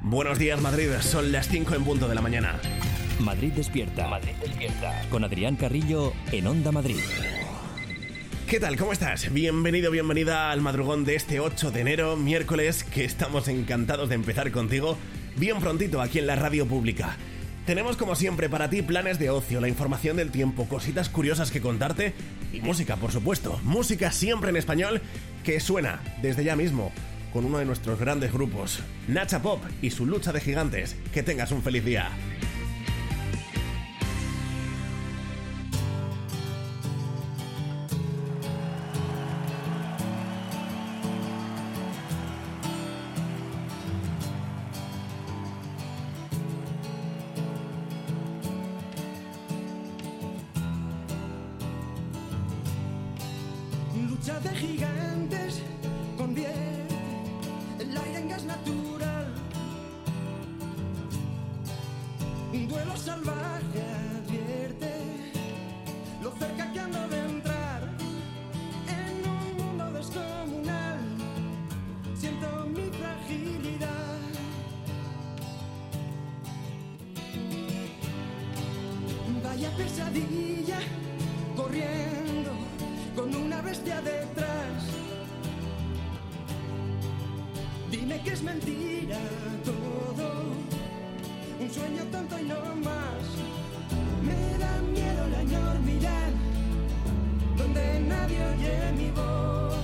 Buenos días, Madrid. Son las 5 en punto de la mañana. Madrid despierta. Madrid despierta. Con Adrián Carrillo en Onda Madrid. ¿Qué tal? ¿Cómo estás? Bienvenido, bienvenida al madrugón de este 8 de enero, miércoles, que estamos encantados de empezar contigo bien prontito aquí en la radio pública. Tenemos como siempre para ti planes de ocio, la información del tiempo, cositas curiosas que contarte y música, por supuesto. Música siempre en español que suena desde ya mismo con uno de nuestros grandes grupos, Nacha Pop y su lucha de gigantes. Que tengas un feliz día. Lucha de gigantes, convierte el aire en gas natural. Un duelo salvaje advierte lo cerca que ando de entrar en un mundo descomunal. Siento mi fragilidad. Vaya pesadilla, corriendo con una bestia detrás. Dime que es mentira todo, un sueño tonto y no más. Me da miedo la enormidad, donde nadie oye mi voz.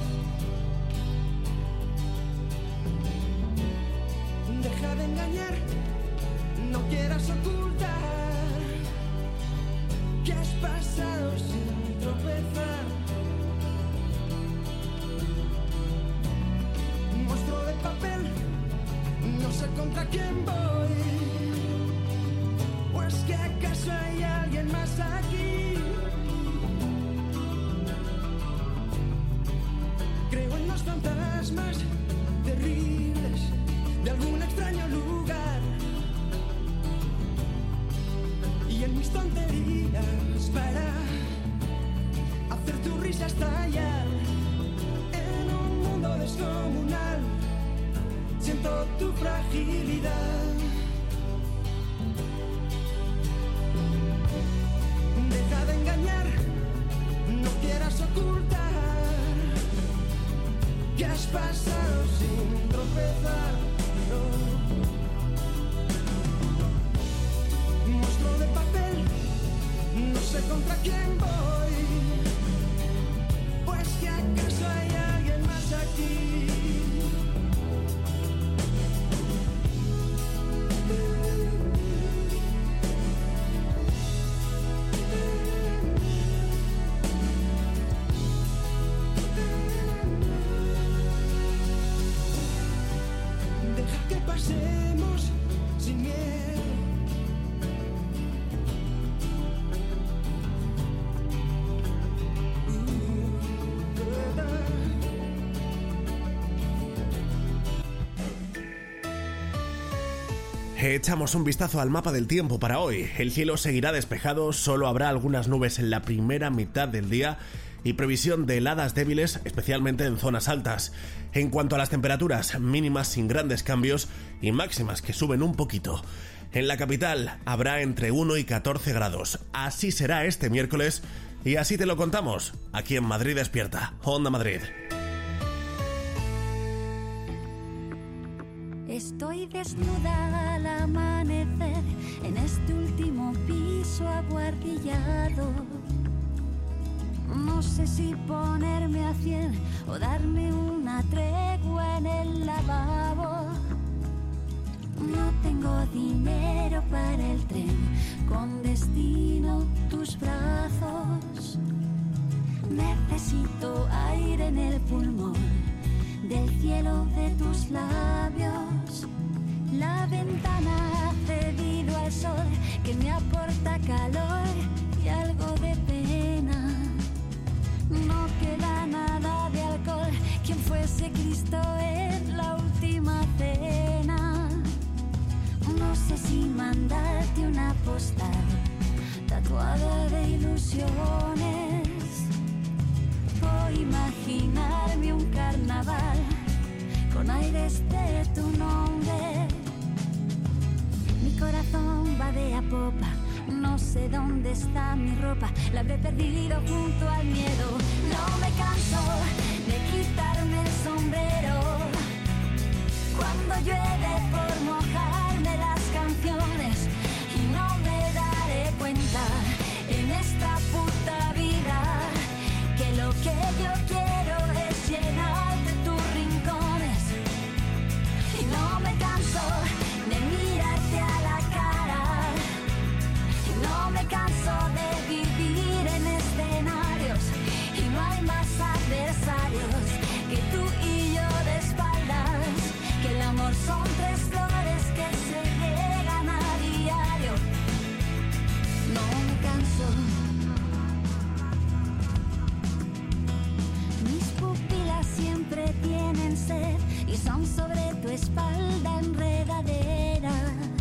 Deja de engañar, no quieras ocultar que has pasado sin tropezar. Monstruo de papel, no sé contra quién voy. ¿O es que acaso hay alguien más aquí? Creo en los fantasmas terribles de algún extraño lugar y en mis tonterías para hacer tu risa estallar. En un mundo descomunal siento tu fragilidad. Deja de engañar, no quieras ocultar que has pasado sin tropezar. No. Monstruo de papel, no sé contra quién voy. Pues que acaso hay alguien más aquí. Deja que pasemos sin miedo. Echamos un vistazo al mapa del tiempo para hoy. El cielo seguirá despejado, solo habrá algunas nubes en la primera mitad del día y previsión de heladas débiles, especialmente en zonas altas. En cuanto a las temperaturas, mínimas sin grandes cambios y máximas que suben un poquito. En la capital habrá entre 1 y 14 grados. Así será este miércoles y así te lo contamos aquí en Madrid Despierta, Onda Madrid. Estoy desnuda al amanecer en este último piso abuhardillado. No sé si ponerme a 100 o darme una tregua en el lavabo. No tengo dinero para el tren con destino tus brazos. Necesito aire en el pulmón del cielo de tus labios. La ventana ha cedido al sol que me aporta calor y algo de pena. No queda nada de alcohol, quien fuese Cristo en la última cena. No sé si mandarte una postal tatuada de ilusiones o imaginarme un carnaval con aires de tu nombre. popa. No sé dónde está mi ropa, la habré perdido junto al miedo. No me canso de quitarme el sombrero cuando llueve por mojarme las canciones, y no me daré cuenta en esta puta vida que lo que yo quiero es llenar de tus rincones. Y no me canso de mirarte a la cara, y no me canso de vivir en escenarios, y no hay más adversarios que tú y yo de espaldas, que el amor son tres flores que se riegan a diario. No me canso. Mis pupilas siempre tienen sed y son sobre tu espalda enredadera.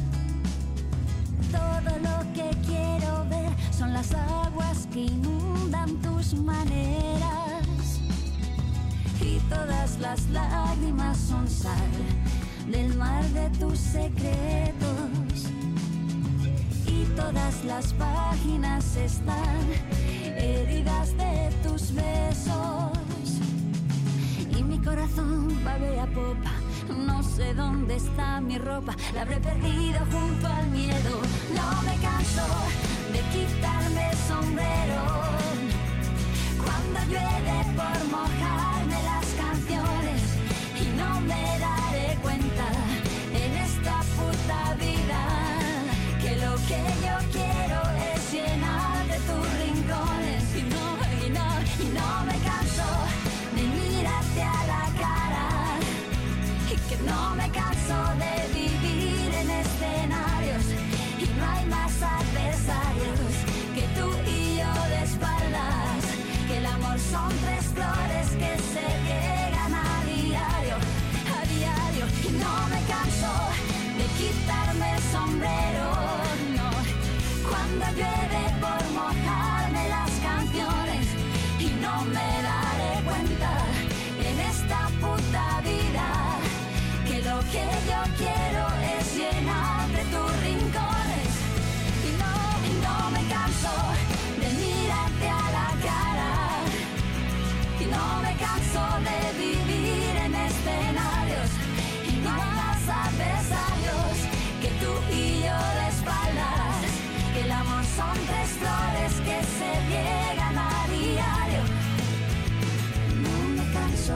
Todo lo que quiero ver son las aguas que inundan tus maneras, y todas las lágrimas son sal del mar de tus secretos, y todas las páginas están heridas de tus besos, y mi corazón babea popa. No sé dónde está mi ropa, la habré perdido junto al miedo. No me canso de quitarme el sombrero cuando llueve por mojarme las canciones, y no me daré cuenta en esta puta vida que lo que yo quiero es llenar de tus rincones. Y no me canso de mirarte a la cara, y que no me canso de vivir en escenarios, y no hay más adversarios que tú y yo de espaldas, que el amor son tres flores que se riegan a diario, y no me canso de quitarme el sombrero, no, cuando llueve por mojarme las canciones, y no me daré cuenta en esta puta vida que lo que yo quiero es llenar de tus rincones. Y no me canso de mirarte a la cara, y no me canso de vivir en escenarios, y no hay más adversarios que tú y yo de espaldas, que el amor son tres flores que se riegan a diario. No me canso.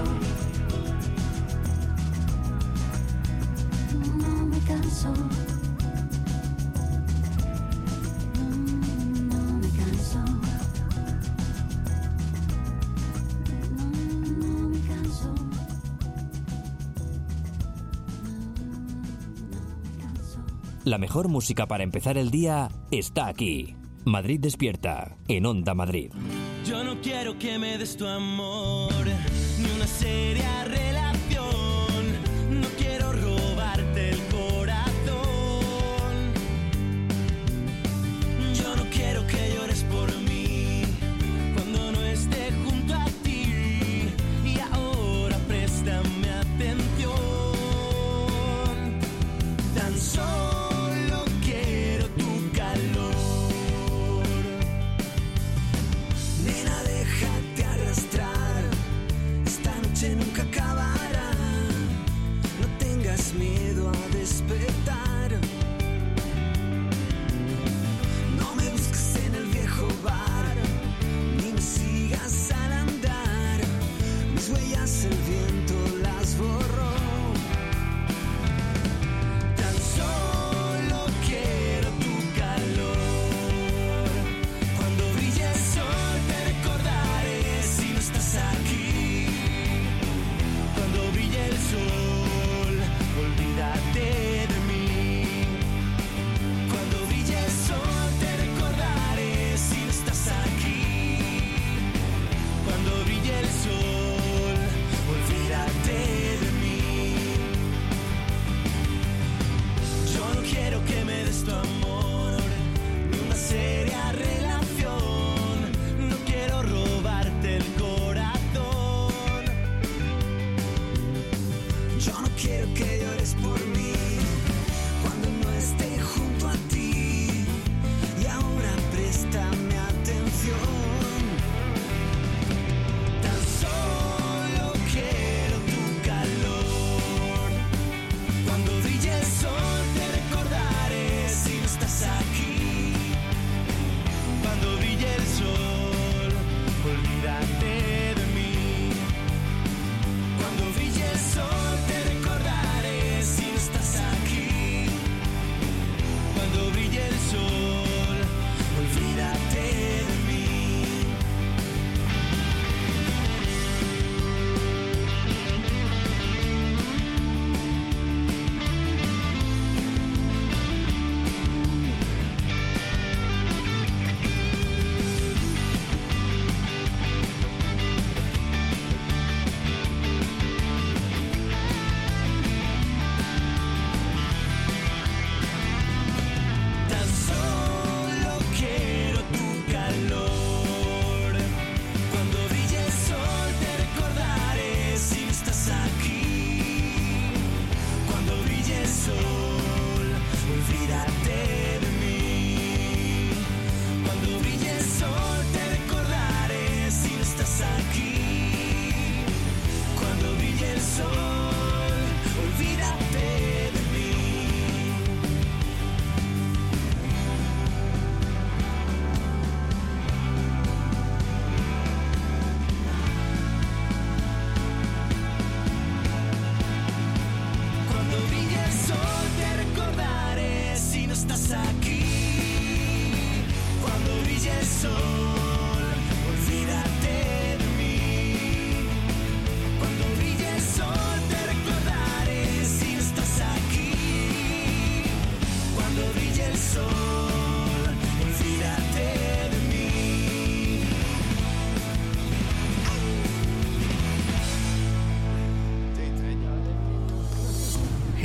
No me canso. No me canso. No me canso. La mejor música para empezar el día está aquí. Madrid Despierta, en Onda Madrid. Yo no quiero que me des tu amor, ni una seria relación. No quiero robarte el corazón. Yo no quiero que llores por mí cuando no esté junto a ti. Y ahora préstame atención. Tan solo quiero tu calor. Nena, déjate arrastrar. Esta noche nunca acabará. No tengas miedo a despertar. No me busques en el viejo bar, ni me sigas al andar. Mis huellas el viento las borró. Tan solo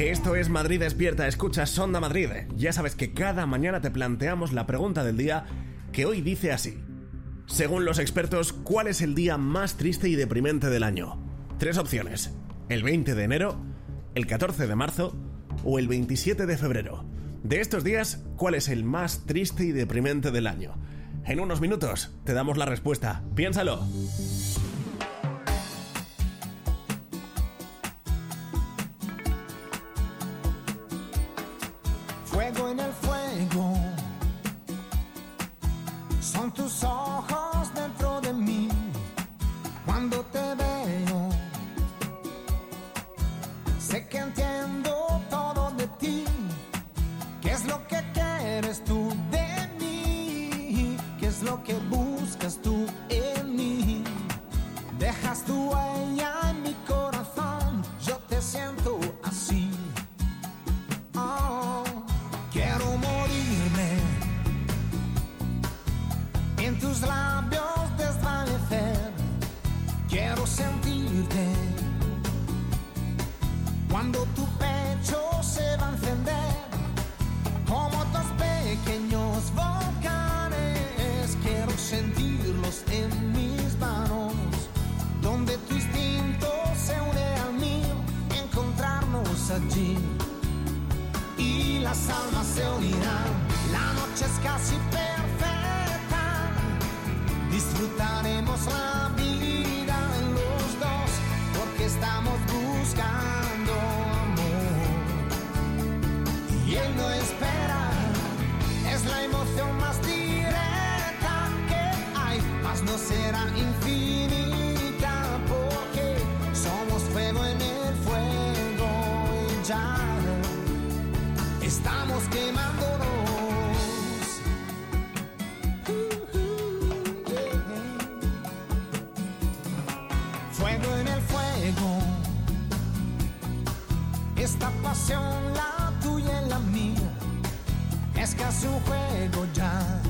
Esto es Madrid Despierta, escuchas Onda Madrid. Ya sabes que cada mañana te planteamos la pregunta del día, que hoy dice así. Según los expertos, ¿cuál es el día más triste y deprimente del año? 3 opciones: el 20 de enero, el 14 de marzo o el 27 de febrero. De estos días, ¿cuál es el más triste y deprimente del año? En unos minutos te damos la respuesta. Piénsalo. Fuego en el fuego, son tus ojos dentro de mí. Cuando te veo, sé que entiendo todo de ti. ¿Qué es lo que quieres tú de mí? ¿Qué es lo que buscas tú en mí? Dejas tu huella en mi corazón, yo te siento así. Oh, quiero morirme en tus labios, desvanecer. Quiero sentirte cuando tu pecho se va a encender como dos pequeños volcanes. Quiero sentirlos en mis manos, donde tu instinto se une al mío, encontrarnos allí y las almas se unirán. La noche es casi perfecta, disfrutaremos la vida en los dos, porque estamos buscando amor y él no espera. Es la emoción más directa que hay, mas no será infinita, porque somos fuego en el fuego y ya estamos quemándonos. Fuego en el fuego, esta pasión, la tuya y la mía, es casi un juego ya.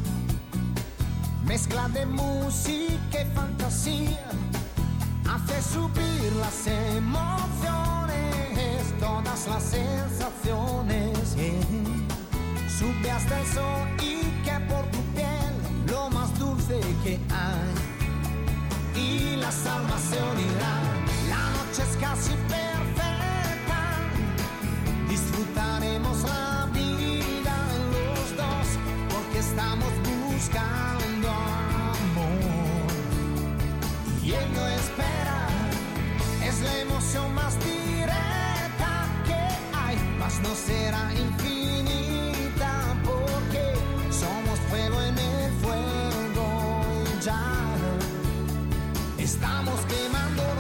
Mezcla de música y fantasía, hace subir las emociones, todas las sensaciones. Sube hasta el sol y que por tu piel lo más dulce que hay, y las almas se unirán. La noche es casi perfecta, disfrutaremos la vida en los dos, porque estamos buscando amor y él no espera. Es la emoción más directa que hay, mas no será infinita, porque somos fuego en el fuego y ya estamos quemándonos.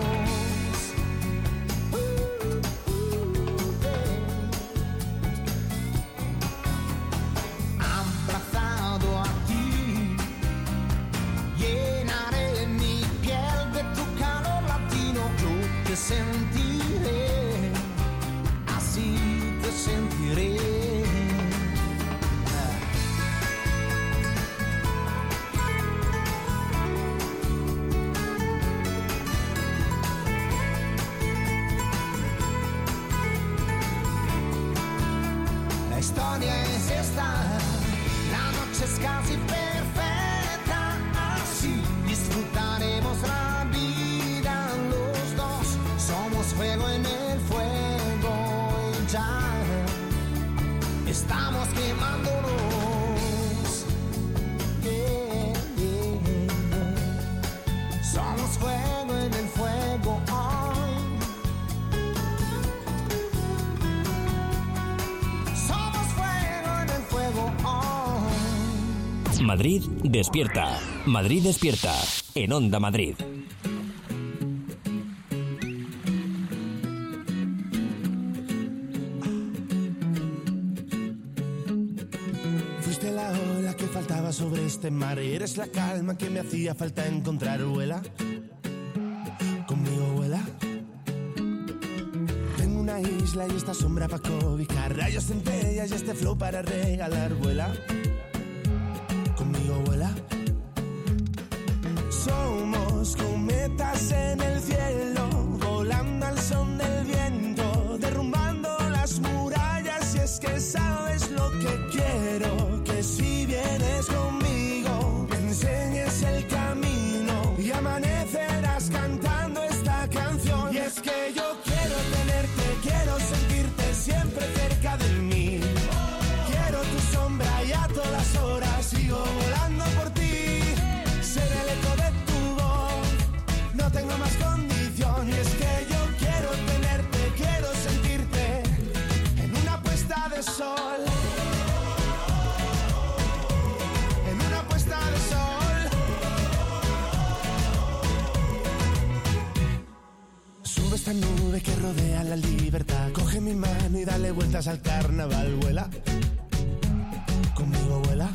Abrazado a ti, llenaré mi piel de tu calor latino. Yo te sentiré, así te sentiré. La historia es esta, la noche es casi perfecta, así disfrutaremos la vida los dos. Somos fuego en el fuego y ya estamos quemándonos. Yeah, yeah, yeah. Somos fuego en el fuego hoy. Somos fuego en el fuego hoy. Madrid Despierta. Madrid Despierta. En Onda Madrid. Fuiste la ola que faltaba sobre este mar y eres la calma que me hacía falta encontrar. Vuela, conmigo vuela. Tengo una isla y esta sombra para cobijar, rayos, centellas y este flow para regalar. Vuela, conmigo vuela. Somos cometas en el cielo, volando al son del viento, derrumbando esta nube que rodea la libertad. Coge mi mano y dale vueltas al carnaval. Vuela, conmigo vuela.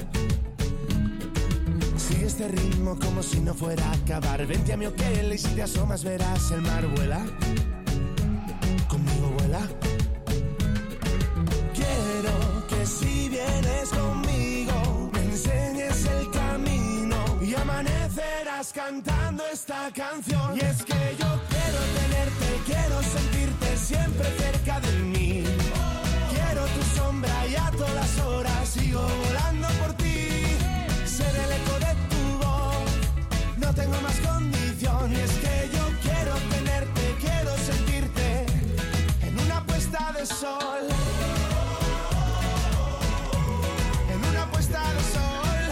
Sigue este ritmo como si no fuera a acabar. Vente a mi hotel y si te asomas verás el mar. Vuela, conmigo vuela. Quiero que si vienes conmigo me enseñes el camino y amanecerás cantando esta canción. Y es que yo quiero tenerte, quiero sentirte siempre cerca de mí. Quiero tu sombra y a todas horas sigo volando por ti. Ser el eco de tu voz, no tengo más condición. Y es que yo quiero tenerte, quiero sentirte en una puesta de sol. En una puesta de sol.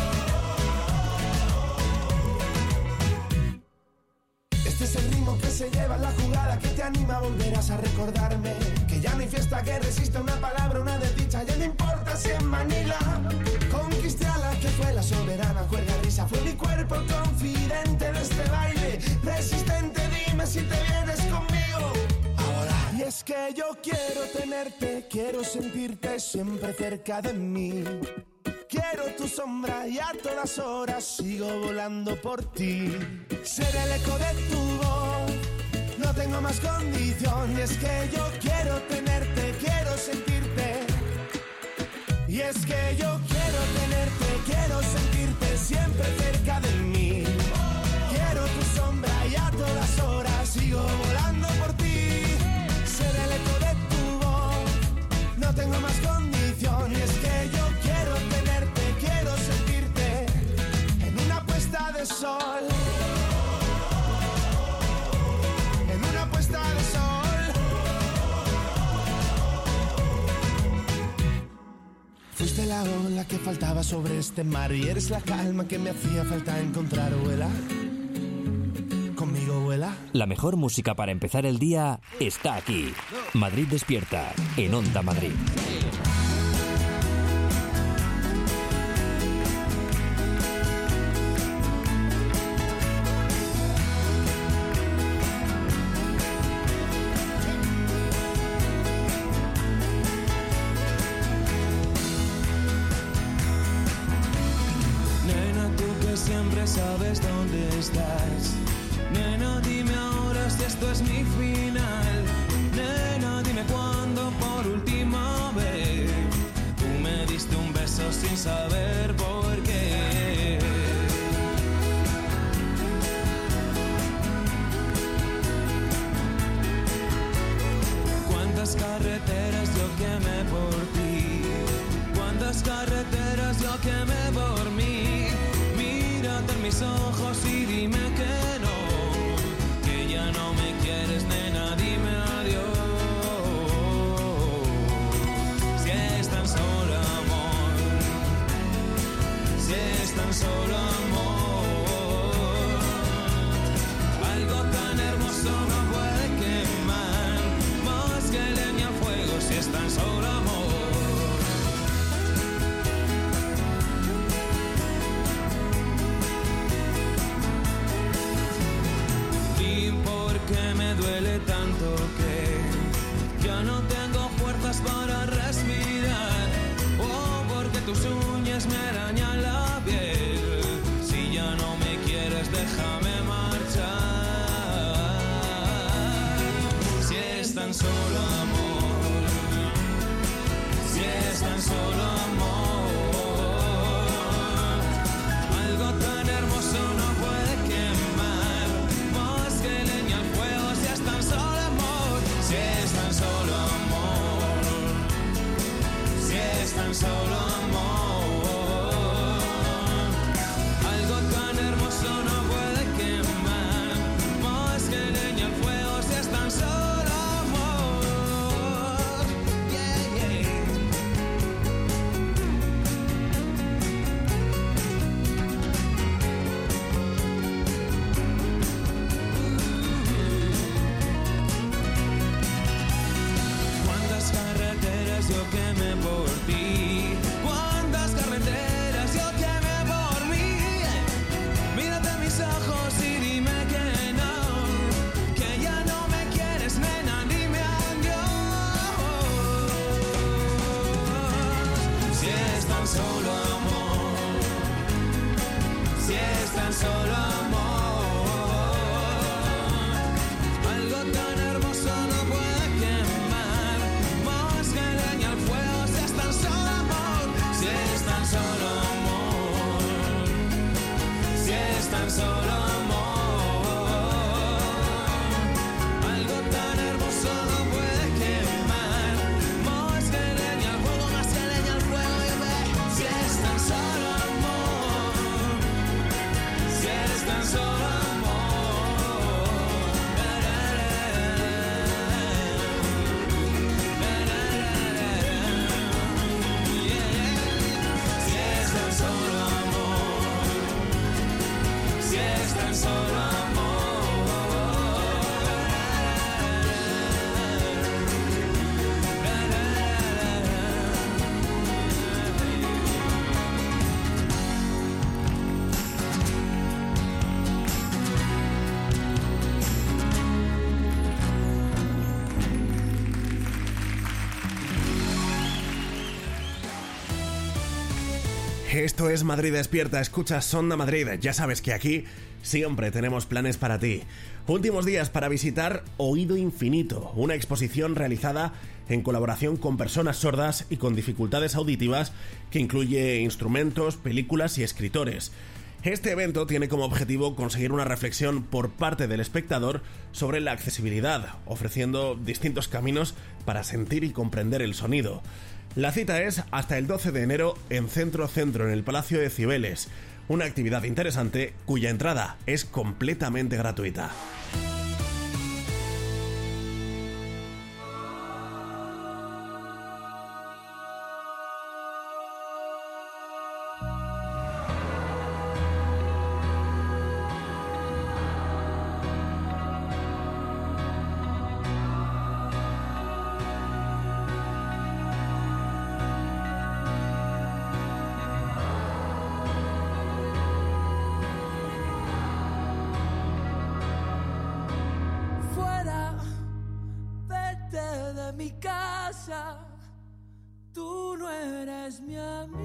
Este es el ritmo que se lleva en la jugada, que te anima, volverás a recordarme. Que ya no hay fiesta que resista una palabra, una desdicha. Ya no importa si en Manila conquisté a la que fue la soberana cuerda risa. Fue mi cuerpo confidente de este baile, resistente. Dime si te vienes conmigo a volar. Y es que yo quiero tenerte, quiero sentirte siempre cerca de mí. Quiero tu sombra y a todas horas sigo volando por ti. Ser el eco de tu voz, no tengo más condición. Y es que yo quiero tenerte, quiero sentirte. Y es que yo quiero tenerte, quiero sentirte siempre cerca de mí. Quiero tu sombra y a todas horas sigo volando por ti. Ser el eco de tu voz, no tengo más condición. Y es que yo quiero tenerte, quiero sentirte en una puesta de sol. En una puesta de sol. Fuiste la ola que faltaba sobre este mar y eres la calma que me hacía falta encontrar. Vuela, conmigo vuela. La mejor música para empezar el día está aquí. Madrid Despierta, en Onda Madrid. Siempre sabes dónde estás. Nena, dime ahora si esto es mi final. Nena, dime cuándo por última vez tú me diste un beso sin saber por qué. Cuántas carreteras yo quemé por ti. Cuántas carreteras yo quemé por mí. En mis ojos y dime que no, que ya no me quieres, nena, dime adiós. Si es tan solo amor, si es tan solo amor, algo tan hermoso no puede quemar más que leña al fuego. Si es tan solo amor. Que me duele tanto que ya no tengo fuerzas para respirar. Oh, porque tus uñas me arañan la piel. Si ya no me quieres, déjame marchar. Si es tan solo amor, si es tan solo amor, algo tan hermoso no puede quemar más que leña al fuego. Si es tan solo amor, si es tan solo amor, si es tan solo amor, algo tan hermoso no puede quemar más que leña al fuego. Si es tan solo amor, yeah, yeah. Cuántas carreteras yo quemé por ti. tan solo amor, si es tan solo amor, algo tan hermoso no puede quemar, más que leña al fuego, si es tan solo amor, si es tan solo amor, si es tan solo amor. Esto es Madrid Despierta, escuchas Onda Madrid, ya sabes que aquí siempre tenemos planes para ti. Últimos días para visitar Oído Infinito, una exposición realizada en colaboración con personas sordas y con dificultades auditivas que incluye instrumentos, películas y escritores. Este evento tiene como objetivo conseguir una reflexión por parte del espectador sobre la accesibilidad, ofreciendo distintos caminos para sentir y comprender el sonido. La cita es hasta el 12 de enero en Centro en el Palacio de Cibeles, una actividad interesante cuya entrada es completamente gratuita. Mi casa, tú no eres mi amiga.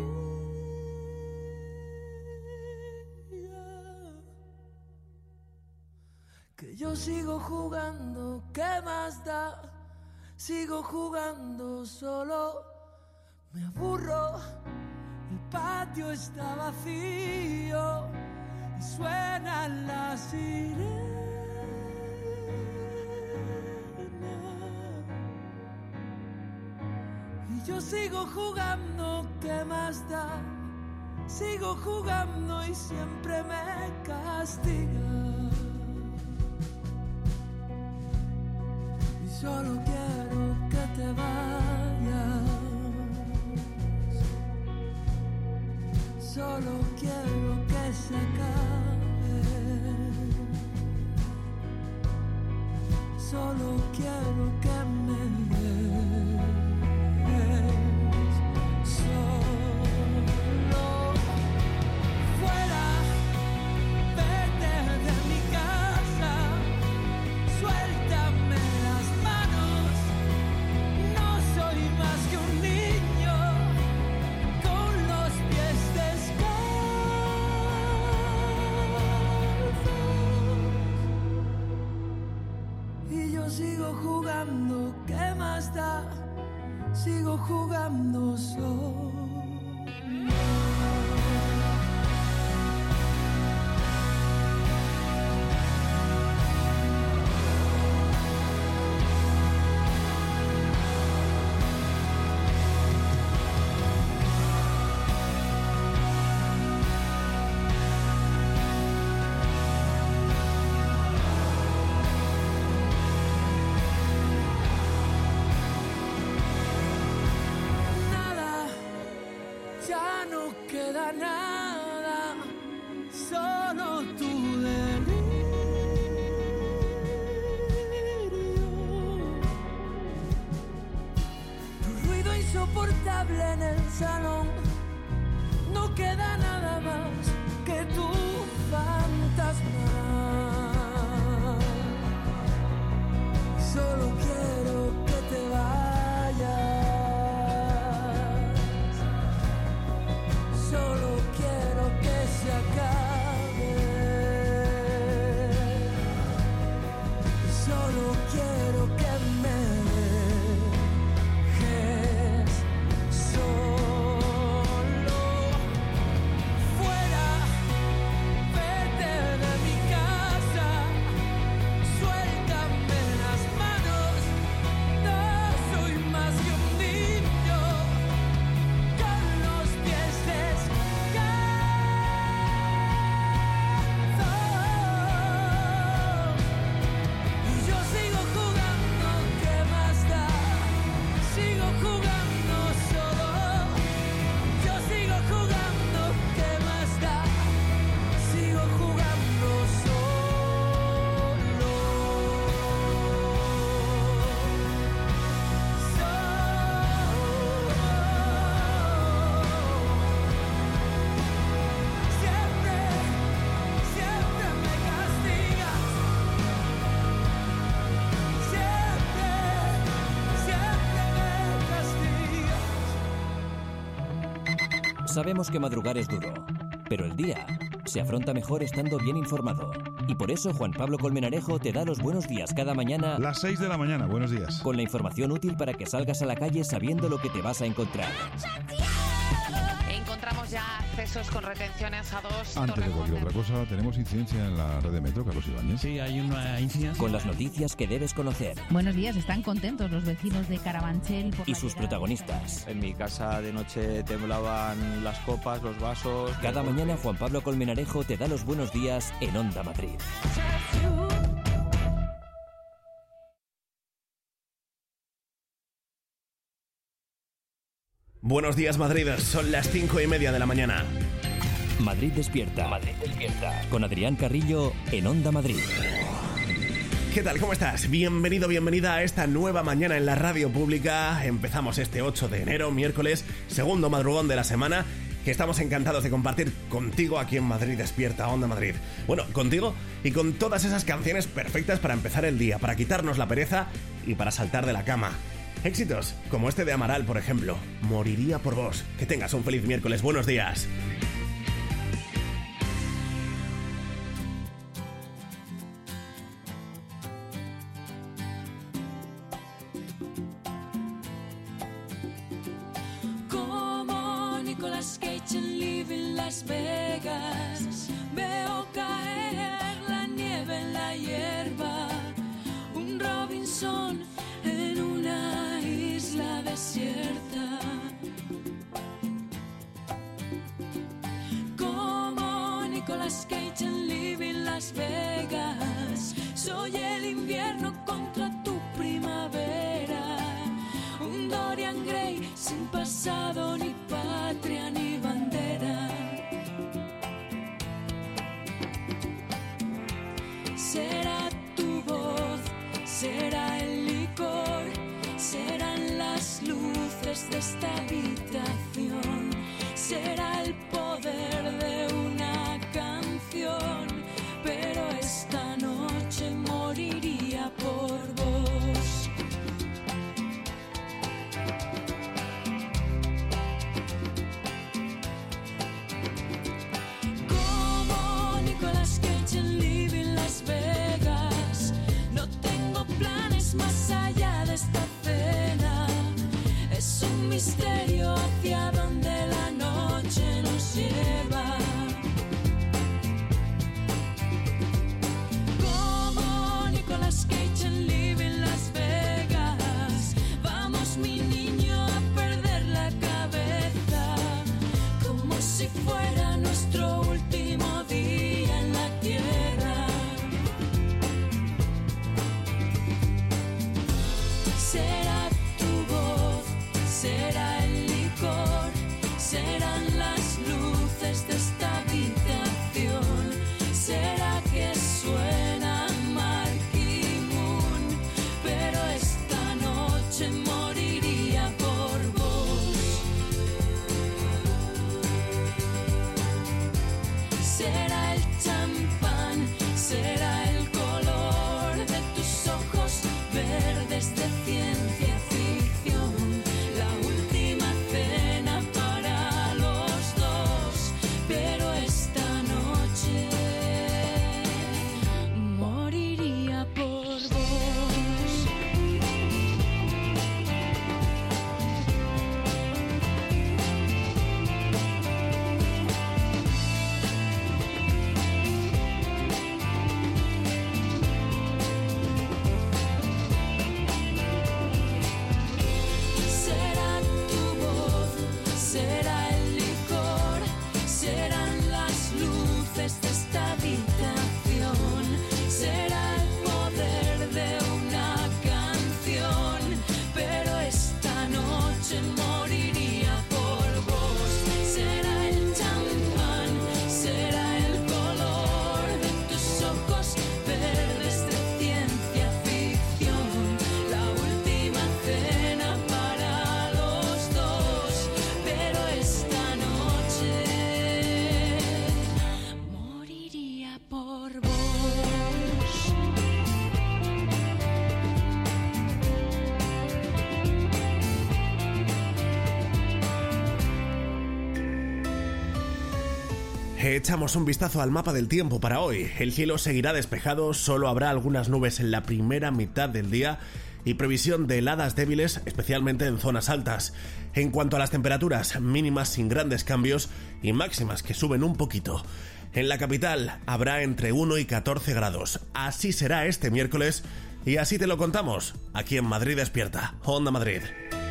Que yo sigo jugando, ¿qué más da? Sigo jugando solo, me aburro, el patio está vacío y suenan las sirenas. Yo sigo jugando, ¿qué más da? Sigo jugando y siempre me castiga. Y solo quiero que te vayas. Solo quiero que se acabe. Solo quiero que me des. Sigo jugando, ¿qué más da? Sigo jugando solo. Nada, solo tu delirio, tu ruido insoportable en el salón, no queda nada más que tu fantasma. Solo quiero que te vayas. Sabemos que madrugar es duro, pero el día se afronta mejor estando bien informado. Y por eso Juan Pablo Colmenarejo te da los buenos días cada mañana. Las 6 de la mañana, buenos días. Con la información útil para que salgas a la calle sabiendo lo que te vas a encontrar. Encontramos ya accesos con retenciones a dos. Antes de cualquier otra cosa, tenemos incidencia en la red de metro, Carlos Ibáñez. Sí, hay una incidencia. Con las noticias que debes conocer. Buenos días, están contentos los vecinos de Carabanchel por y la sus llegada protagonistas. En mi casa de noche temblaban las copas, los vasos. Cada mañana Juan Pablo Colmenarejo te da los buenos días en Onda Madrid. Buenos días, Madrid. Son las 5:30 de la mañana. Madrid despierta. Madrid despierta. Con Adrián Carrillo en Onda Madrid. ¿Qué tal? ¿Cómo estás? Bienvenido, bienvenida a esta nueva mañana en la radio pública. Empezamos este 8 de enero, miércoles, segundo madrugón de la semana, que estamos encantados de compartir contigo aquí en Madrid Despierta, Onda Madrid. Bueno, contigo y con todas esas canciones perfectas para empezar el día, para quitarnos la pereza y para saltar de la cama. Éxitos como este de Amaral, por ejemplo. Moriría por vos. Que tengas un feliz miércoles. Buenos días. Como Nicolas Cage en Living Las Vegas, veo caer la nieve en la hierba, un Robinson en una isla desierta. Como Nicolas Cage en Living Las Vegas, soy el invierno contra tu primavera, un Dorian Gray sin pasado, ni patria, ni bandera. Será tu voz, será el licor, serán las luces de esta habitación, será el poder de una canción, pero esta noche moriría por vos. Como Nicolas Cage en Living Las Vegas, no tengo planes más allá de esta cena. Es un misterio hacia donde la noche Echamos un vistazo al mapa del tiempo para hoy. El cielo seguirá despejado, solo habrá algunas nubes en la primera mitad del día y previsión de heladas débiles, especialmente en zonas altas. En cuanto a las temperaturas, mínimas sin grandes cambios y máximas que suben un poquito. En la capital habrá entre 1 y 14 grados. Así será este miércoles y así te lo contamos aquí en Madrid Despierta, Onda Madrid.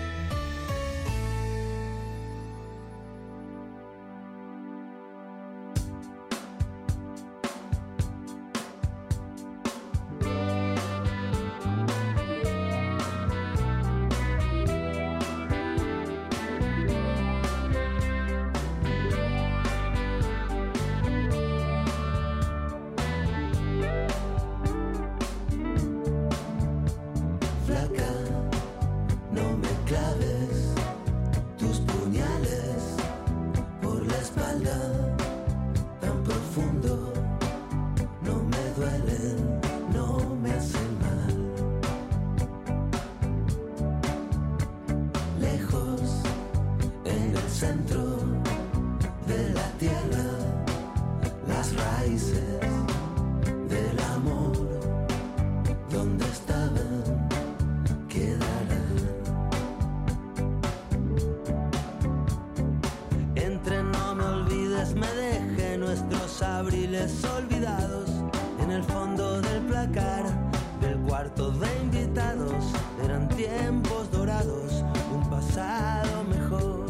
Abriles olvidados en el fondo del placar del cuarto de invitados. Eran tiempos dorados, un pasado mejor.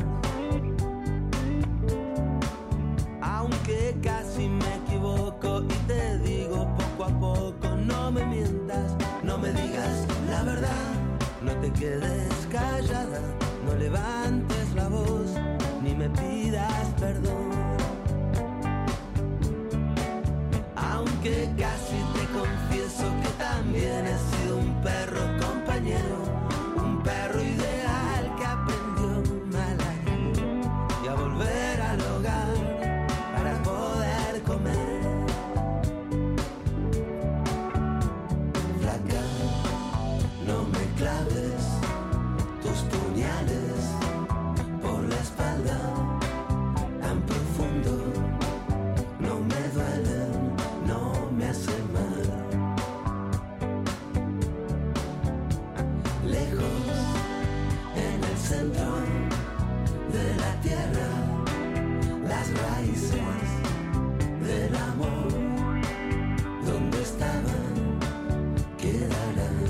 Aunque casi me equivoco y te digo poco a poco, no me mientas, no me digas la verdad, no te quedes callada, no levantes la voz, ni me pidas perdón. Que casi te confieso que también he sido un perro compañero, un perro ideal que aprendió mal a ir y a volver al hogar para poder comer. Flaca, no me claves tus puñales por la espalda tan profundo, no me duele. Me hace mal. Lejos, en el centro de la tierra, las raíces del amor, donde estaban, quedarán.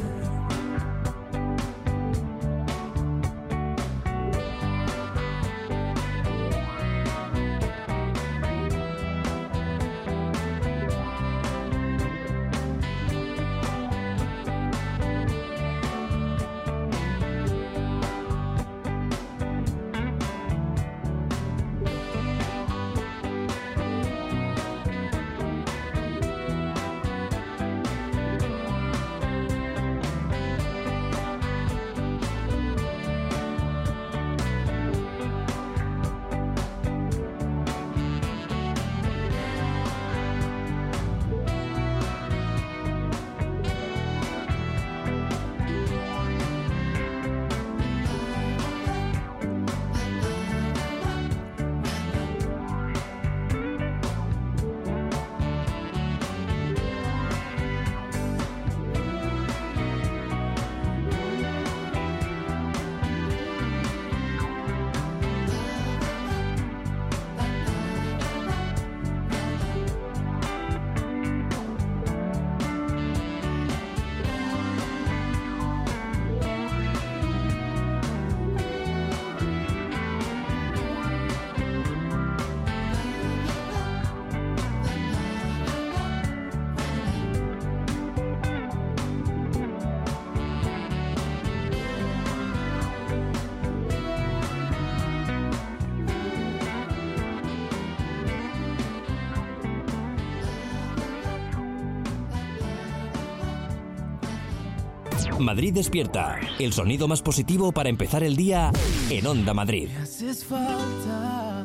Madrid Despierta, el sonido más positivo para empezar el día en Onda Madrid. Me haces falta,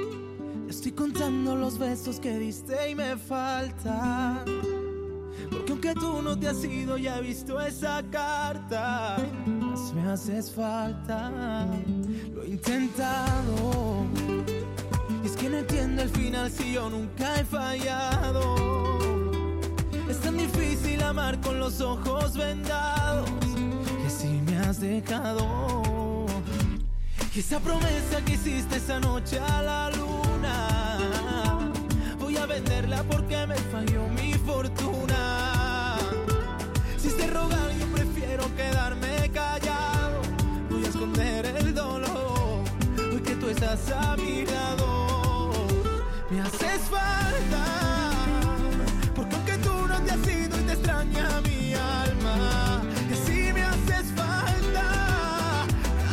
estoy contando los besos que diste y me falta. Porque aunque tú no te has ido, ya he visto esa carta. Más me haces falta, lo he intentado. Y es que no entiendo al final si yo nunca he fallado? Es tan difícil amar con los ojos vendados, que si me has dejado. Y esa promesa que hiciste esa noche a la luna, voy a venderla porque me falló mi fortuna. Si te rogar yo prefiero quedarme callado, voy a esconder el dolor, hoy que tú estás a mi lado. Me haces falta, porque aunque tú no te has ido y te extraña mi alma, que si me haces falta,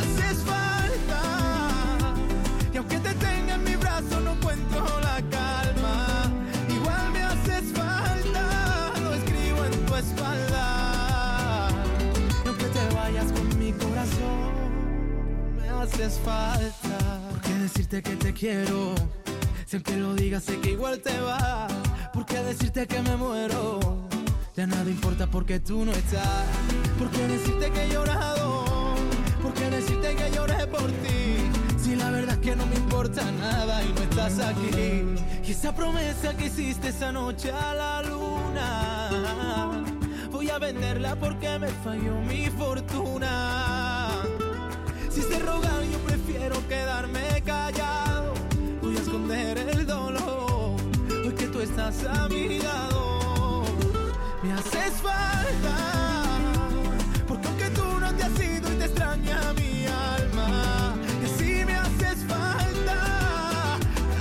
y aunque te tenga en mi brazo no encuentro la calma, igual me haces falta, lo escribo en tu espalda. Y aunque te vayas con mi corazón, me haces falta. ¿Por qué decirte que te quiero? Si aunque lo digas sé que igual te va. ¿Por qué decirte que me muero? Ya nada importa porque tú no estás. ¿Por qué decirte que he llorado? ¿Por qué decirte que lloré por ti? Si la verdad es que no me importa nada y no estás aquí. Y esa promesa que hiciste esa noche a la luna, voy a venderla porque me falló mi fortuna. Si te rogar yo prefiero quedarme callado, voy a esconder el dolor, hoy que tú estás a mi lado. Me haces falta, porque aunque tú no te has ido y te extraña mi alma, y así me haces falta,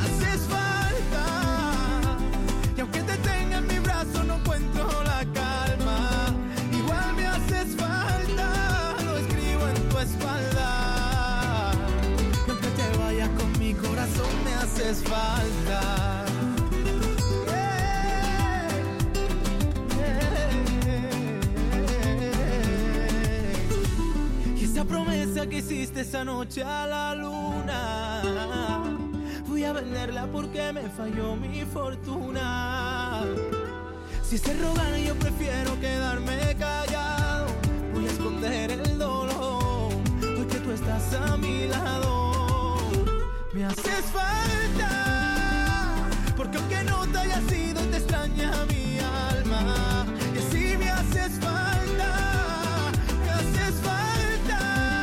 y aunque te tenga en mi brazo no encuentro la calma, igual me haces falta, lo escribo en tu espalda. Y aunque te vayas con mi corazón me haces falta. Esa promesa que hiciste esa noche a la luna, voy a venderla porque me falló mi fortuna. Si se rogan yo prefiero quedarme callado, voy a esconder el dolor, porque tú estás a mi lado. Me haces falta, porque aunque no te hayas ido te extraña mi alma, y así me haces falta, me haces falta.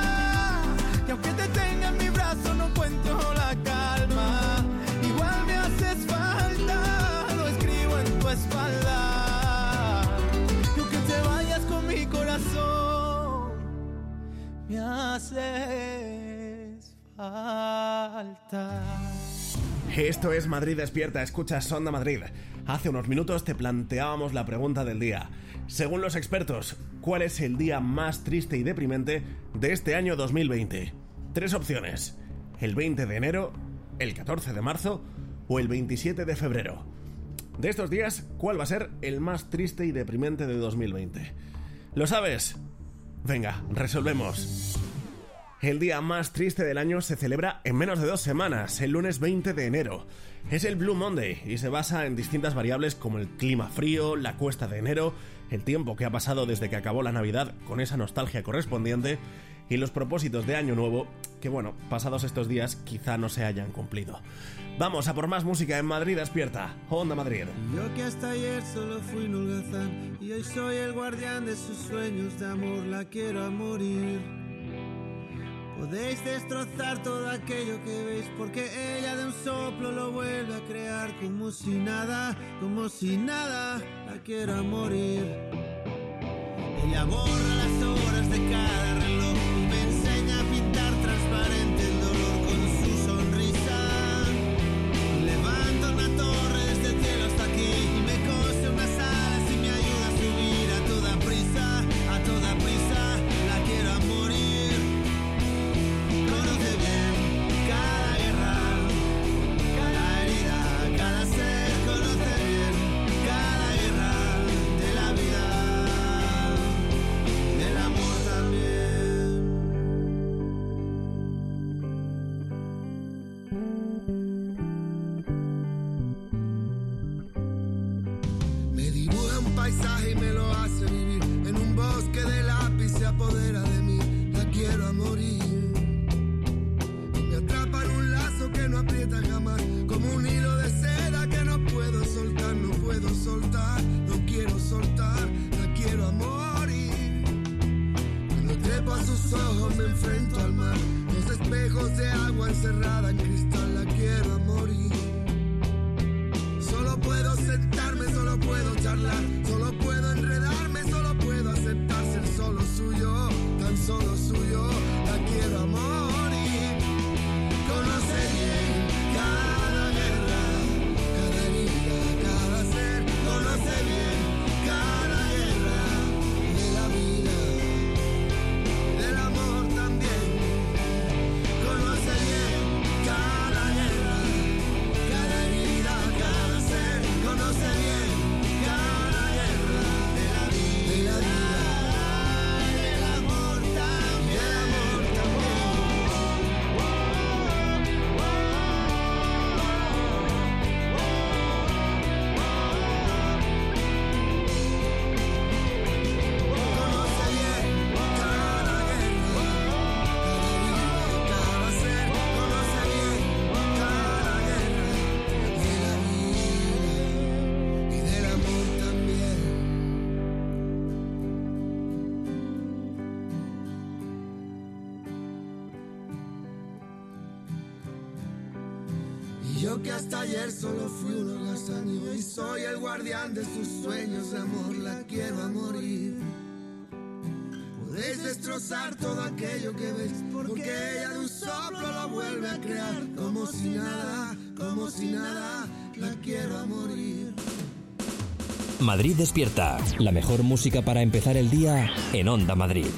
Y aunque te tenga en mi brazo no encuentro la calma, igual me haces falta, lo escribo en tu espalda. Y aunque te vayas con mi corazón, me haces falta. Esto es Madrid Despierta, escuchas Onda Madrid. Hace unos minutos te planteábamos la pregunta del día. Según los expertos, ¿cuál es el día más triste y deprimente de este año 2020? 3 opciones: el 20 de enero, el 14 de marzo o el 27 de febrero. De estos días, ¿cuál va a ser el más triste y deprimente de 2020? ¿Lo sabes? Venga, resolvemos. El día más triste del año se celebra en menos de 2 semanas, el lunes 20 de enero. Es el Blue Monday y se basa en distintas variables como el clima frío, la cuesta de enero, el tiempo que ha pasado desde que acabó la Navidad con esa nostalgia correspondiente y los propósitos de Año Nuevo que, bueno, pasados estos días quizá no se hayan cumplido. Vamos a por más música en Madrid Despierta, Onda Madrid. Yo que hasta ayer solo fui un holgazán y hoy soy el guardián de sus sueños de amor, la quiero a morir. Podéis destrozar todo aquello que veis, porque ella de un soplo lo vuelve a crear como si nada, la quiero a morir. Ella borra las horas de cada reloj y me enseña a pintar transparente el dolor con su sonrisa. Levanta una torre desde el cielo hasta aquí y me cose unas alas y me ayuda a subir a toda prisa, la quiero a morir. Conoce bien cada guerra, cada herida, cada ser. Conoce bien cada guerra de la vida, del amor también. Me dibuja un paisaje y me lo hace vivir. En un bosque de lápiz se apodera de mí, la quiero a morir. Que no aprieta jamás, como un hilo de soltar, no quiero soltar, la quiero a morir. Cuando trepo a sus ojos me enfrento al mar, los espejos de agua encerrada en cristal, la quiero a morir. Solo puedo sentarme, solo puedo charlar, solo puedo enredarme, solo puedo aceptar ser solo suyo, tan solo suyo, la quiero a morir. Conoce bien cada guerra, cada herida, cada ser, conoce bien cada guerra de la vida, del amor también. Conoce bien cada guerra, cada herida, cada ser, conoce bien cada guerra de la vida, del amor también, del amor también. Conoce bien cada guerra, cada herida, cada ser, conoce bien cada guerra de la vida y del amor también. Y yo que hasta ayer solo fui un holgazán y hoy soy el guardián de sus sueños de amor, la quiero a morir. Podéis destrozar todo aquello que veis, porque ella de un soplo lo vuelve a crear. Como si nada, la quiero a morir. Madrid despierta. La mejor música para empezar el día en Onda Madrid.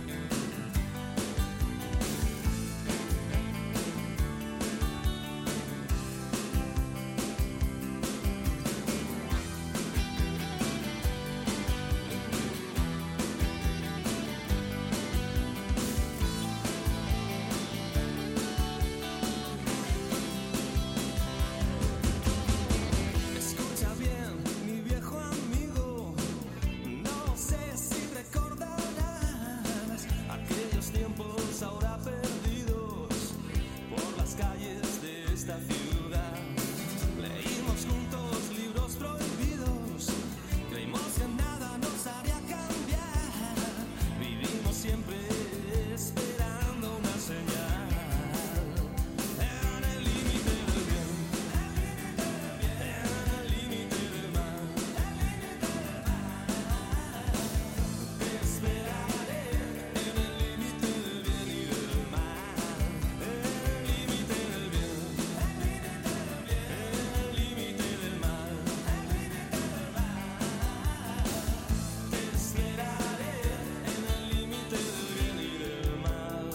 Escucha bien, mi viejo amigo, no sé si recordarás aquellos tiempos ahora perdidos por las calles de esta ciudad. Leímos juntos libros prohibidos, creímos que nada nos haría cambiar, vivimos siempre esperando una señal. En el límite del bien, en el límite del mal, te esperaré en el límite del bien y del mal. En el límite del bien, en el límite del mal, te esperaré en el límite del bien y del mal.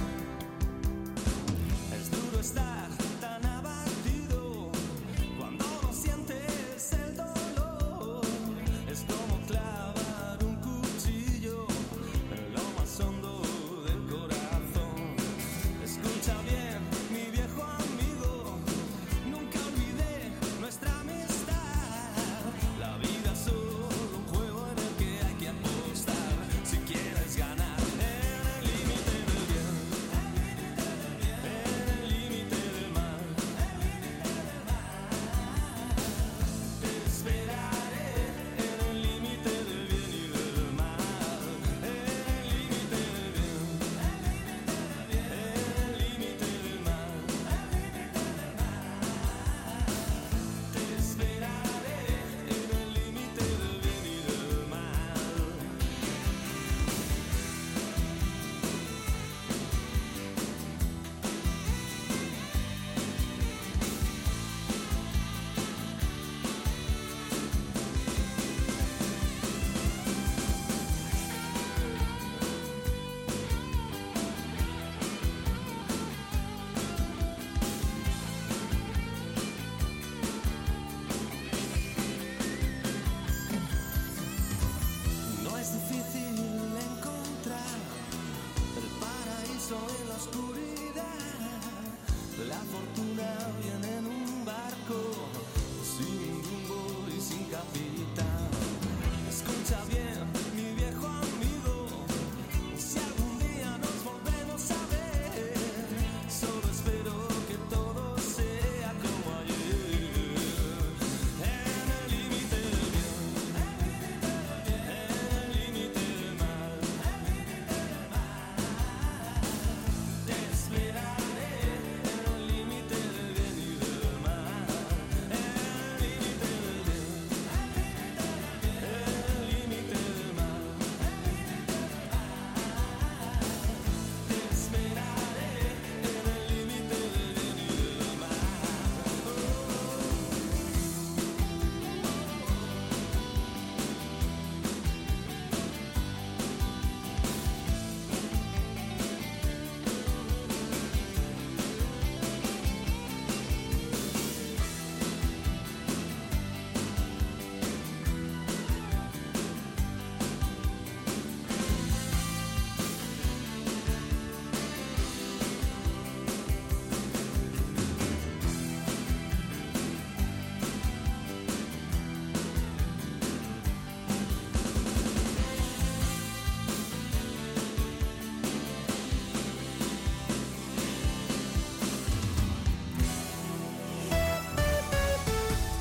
Es duro estar tan abatido cuando no sientes el dolor. Es como clavar un cuchillo en lo más hondo del corazón. Escucha bien, mi viejo amigo, nunca olvidé nuestra amistad. La vida es solo un juego en el que hay que apostar si quieres ganar. En el límite del bien, en el límite del mal, te esperaré en el límite del bien y del mal. En el límite del bien, en el límite del mal, te esperaré en el límite del bien y del mal. No es difícil encontrar el paraíso en la oscuridad. La fortuna viene en un barco sin rumbo y sin capitán. Escucha bien, mi viejo amigo, si algún día nos volvemos a ver, solo espero que todo sea como ayer. En el límite del bien,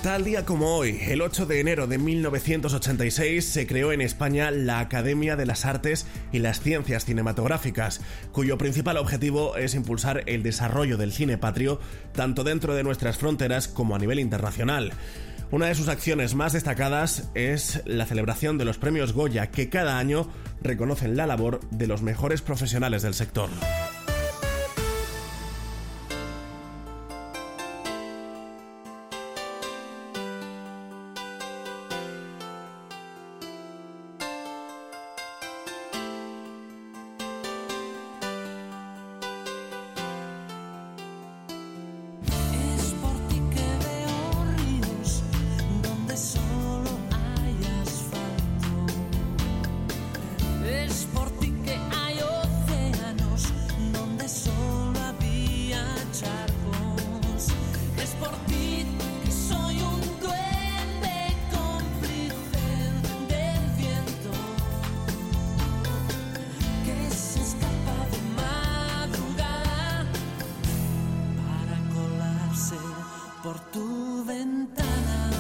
Tal día como hoy, el 8 de enero de 1986, se creó en España la Academia de las Artes y las Ciencias Cinematográficas, cuyo principal objetivo es impulsar el desarrollo del cine patrio, tanto dentro de nuestras fronteras como a nivel internacional. Una de sus acciones más destacadas es la celebración de los premios Goya, que cada año reconocen la labor de los mejores profesionales del sector. Por tu ventana.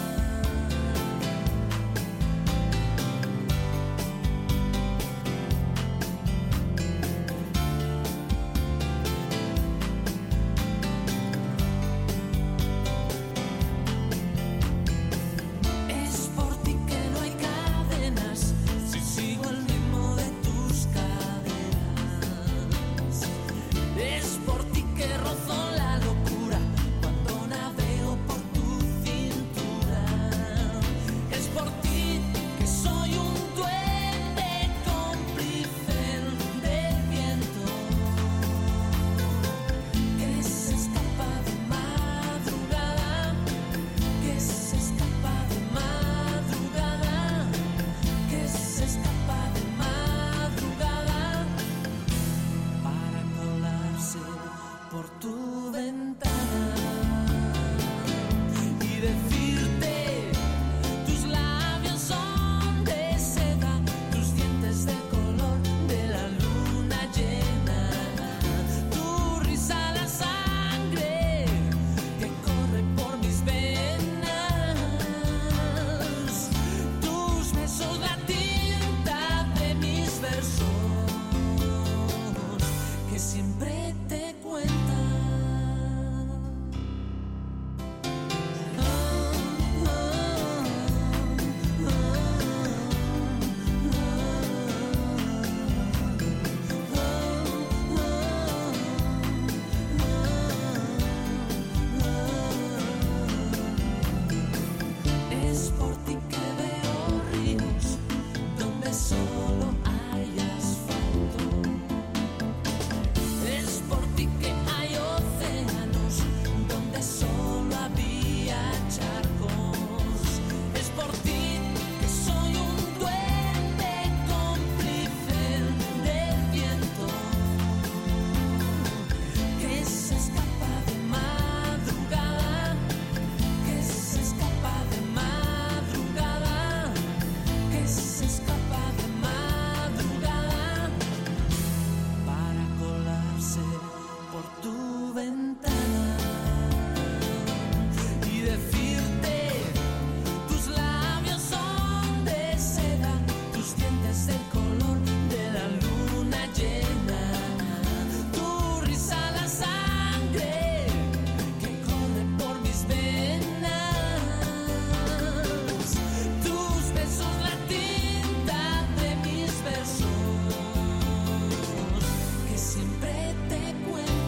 Es por ti que no hay cadenas, si sigo el ritmo de tus caderas. Es por ti que rozo la locura cuando navego por tu cintura. Es por ti que soy un duende cómplice del viento, que se escapa de madrugada, que se escapa de madrugada, que se escapa de madrugada para colarse por tu ventana y decirte: tus labios son de seda, tus dientes del color de la luna llena, tu risa la sangre que corre por mis venas, tus besos la tinta de mis versos que siempre te cuentan. Es por ti que veo ríos donde solo hay asfalto. Es por ti que hay océanos donde solo había charcos. Es por ti que soy un duende cómplice del viento, que se escapa de madrugada, que se escapa de madrugada, que se escapa de madrugada para colarse por tu ventana y decirte: tus labios son de seda, tus dientes del color de la luna llena, tu risa la sangre que corre por mis venas, tus besos la tinta de mis versos que siempre te cuentan.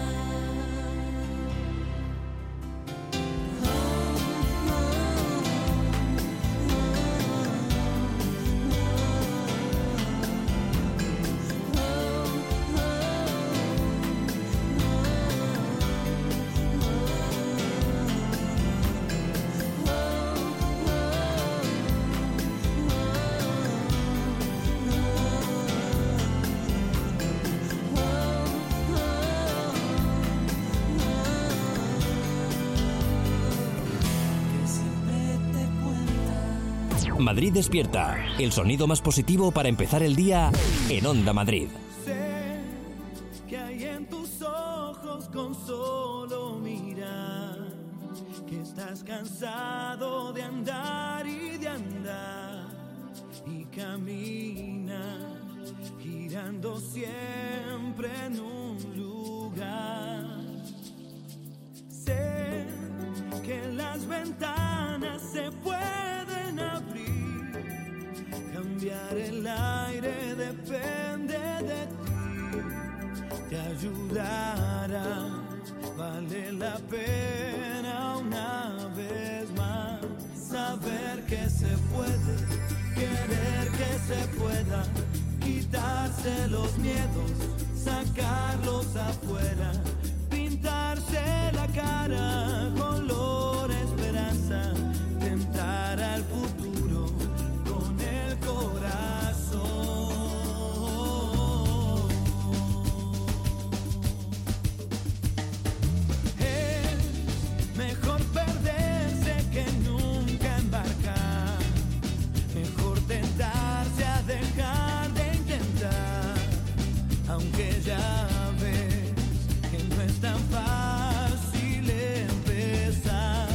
Madrid despierta, el sonido más positivo para empezar el día en Onda Madrid. Sé que hay en tus ojos con solo mirar que estás estás cansado de andar y de andar y camina girando siempre en un lugar. Sé que las ventanas se pueden abrir, cambiar el aire depende de ti, te ayudará, vale la pena una vez más saber que se puede, querer que se pueda, quitarse los miedos, sacarlos afuera, pintarse la cara color esperanza, tentar al futuro con el corazón. Es mejor perderse que nunca embarcar, mejor tentarse a dejar de intentar, aunque ya ves que no es tan fácil empezar.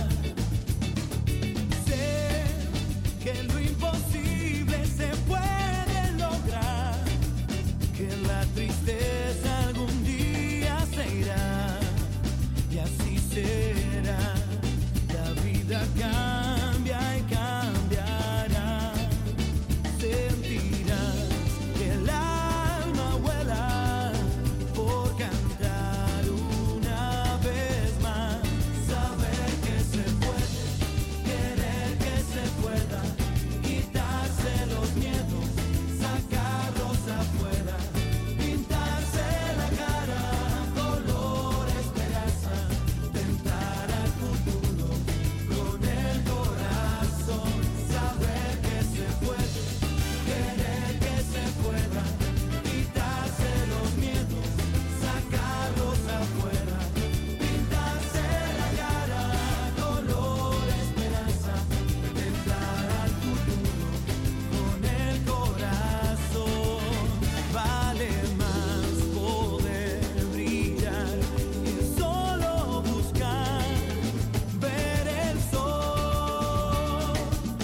Sé que lo imposible se puede lograr, que la tristeza algún día se irá, y así será. La vida cambia y cambiará, sentirás que el alma vuela por cantar una vez más, saber que se puede, querer que se pueda, quitarse los miedos, sacarlos afuera, pintarse la cara color esperanza, tentar al futuro con el corazón, saber que se puede, querer que se pueda, quitarse los miedos, sacarlos afuera, pintarse la cara color esperanza, tentar al futuro con el corazón. Vale más poder brillar que solo buscar ver el sol.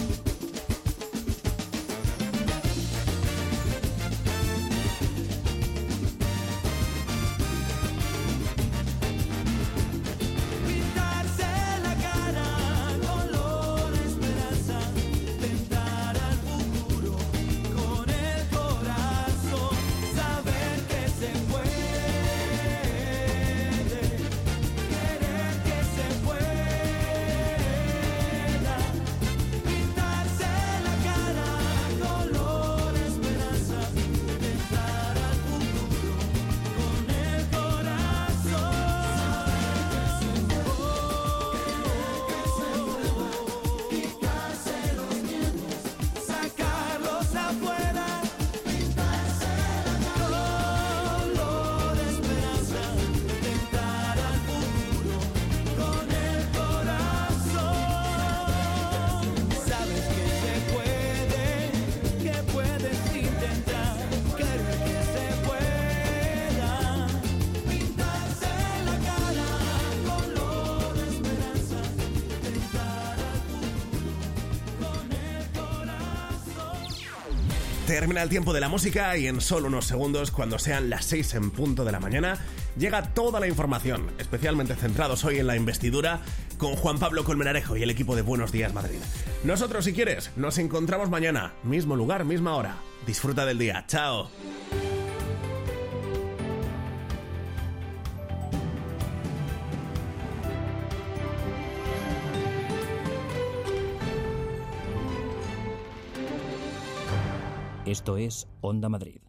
Pintarse la cara color esperanza, tentar al futuro con el corazón, saber que se puede, querer que se pueda, pintarse la cara color esperanza, tentar al futuro con el corazón, quitarse los miedos, sacarlos afuera, pintarse la color esperanza, tentar al futuro con el corazón. Sabes que se puede, que puedes intentar, querer que se pueda, pintarse la cara color esperanza, tentar al futuro con el corazón. Termina el tiempo de la música y en solo unos segundos, cuando sean las 6 en punto de la mañana, llega toda la información, especialmente centrados hoy en la investidura, con Juan Pablo Colmenarejo y el equipo de Buenos Días Madrid. Nosotros, si quieres, nos encontramos mañana, mismo lugar, misma hora. Disfruta del día. Chao. Esto es Onda Madrid.